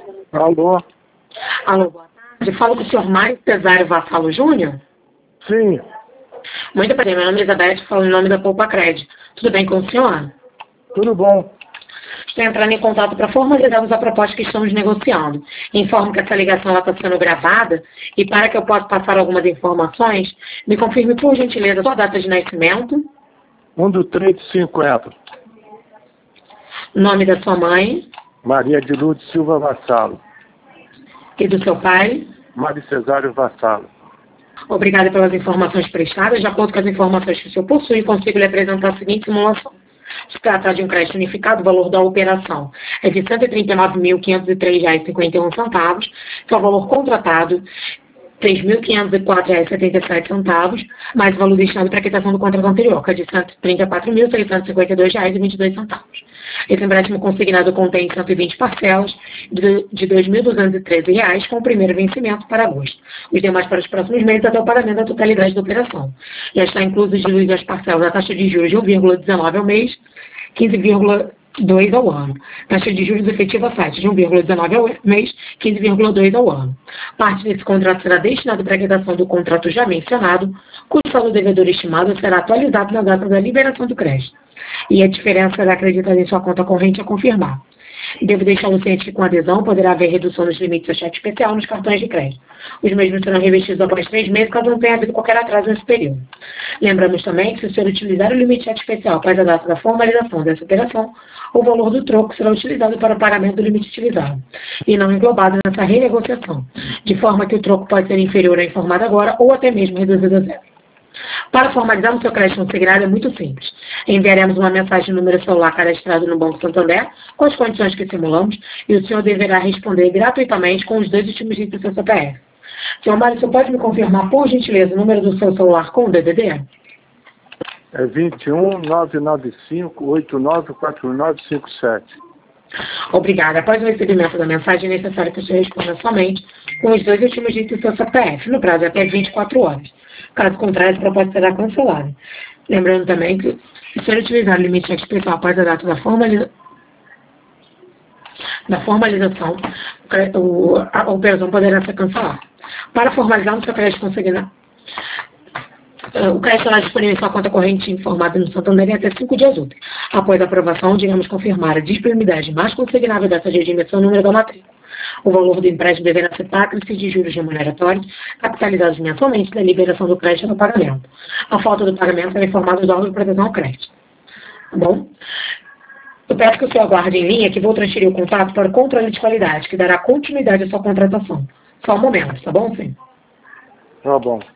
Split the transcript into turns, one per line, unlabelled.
Alô?
Alô, boa tarde. Falo com o senhor Mário Cesário Vassalo Júnior?
Sim,
Muito prazer, meu nome é Elizabeth, falo em nome da Poupa Crédito. Tudo bem com o senhor?
tudo bom.
Estou entrando em contato para formalizarmos a proposta que estamos negociando. Informo que essa ligação está sendo gravada e para que eu possa passar algumas informações, me confirme por gentileza a sua data de nascimento,
1/3/50.
nome da sua mãe
Maria de Lourdes Silva Vassalo.
e do seu pai.
Mário Cesário Vassalo.
Obrigada pelas informações prestadas. De acordo com as informações que o senhor possui, consigo lhe apresentar a seguinte simulação. Se trata de um crédito unificado, o valor da operação é de R$ 139.503,51, que é o valor contratado R$ 3.504,77, mais o valor destinado para a quitação do contrato anterior, que é de R$ 134.652,22. Esse empréstimo consignado contém 120 parcelas de R$ 2.213, com o primeiro vencimento para agosto. Os demais para os próximos meses até o pagamento da totalidade da operação. Já está incluso as parcelas da taxa de juros de 1,19 ao mês, 15,2 ao ano. Taxa de juros efetiva site de 1,19 ao mês, 15,2 ao ano. Parte desse contrato será destinado para a quitação do contrato já mencionado, cujo saldo devedor estimado será atualizado na data da liberação do crédito. E a diferença será acreditada em sua conta corrente a confirmar. Devo deixá-lo ciente que com adesão poderá haver redução nos limites do cheque especial nos cartões de crédito. Os mesmos serão revestidos após 3 meses, caso não tenha havido qualquer atraso nesse período. Lembramos também que se o senhor utilizar o limite de cheque especial após a data da formalização dessa operação, o valor do troco será utilizado para o pagamento do limite utilizado, e não englobado nessa renegociação, de forma que o troco pode ser inferior ao informado agora ou até mesmo reduzido a zero. Para formalizar o seu crédito consignado é muito simples. Enviaremos uma mensagem no número celular cadastrado no Banco Santander, com as condições que simulamos, e o senhor deverá responder gratuitamente com os 2 últimos dígitos do seu CPF. Senhor Mário, você pode me confirmar, por gentileza, o número do seu celular com o DDD?
É 21 995 894957.
Obrigada. Após o recebimento da mensagem, é necessário que o senhor responda somente com os 2 últimos dígitos do seu CPF, no prazo de até 24 horas. Caso contrário, a proposta será cancelada. Lembrando também que, se o senhor utilizar o limite de cheque especial após a data da formalização, a operação poderá ser cancelada. Para formalizar o seu crédito consignado, o crédito será disponível em sua conta corrente informada no Santander em até 5 dias úteis. Após a aprovação, iremos confirmar a disponibilidade mais consignável dessa regime e seu número da matrícula. O valor do empréstimo deverá ser pago de juros remuneratórios, capitalizados mensalmente da liberação do crédito no pagamento. A falta do pagamento será informado do órgão de proteção ao crédito. Tá bom? Eu peço que o senhor aguarde em linha que vou transferir o contato para o controle de qualidade, que dará continuidade à sua contratação. Só um momento, tá bom, sim?
Tá bom.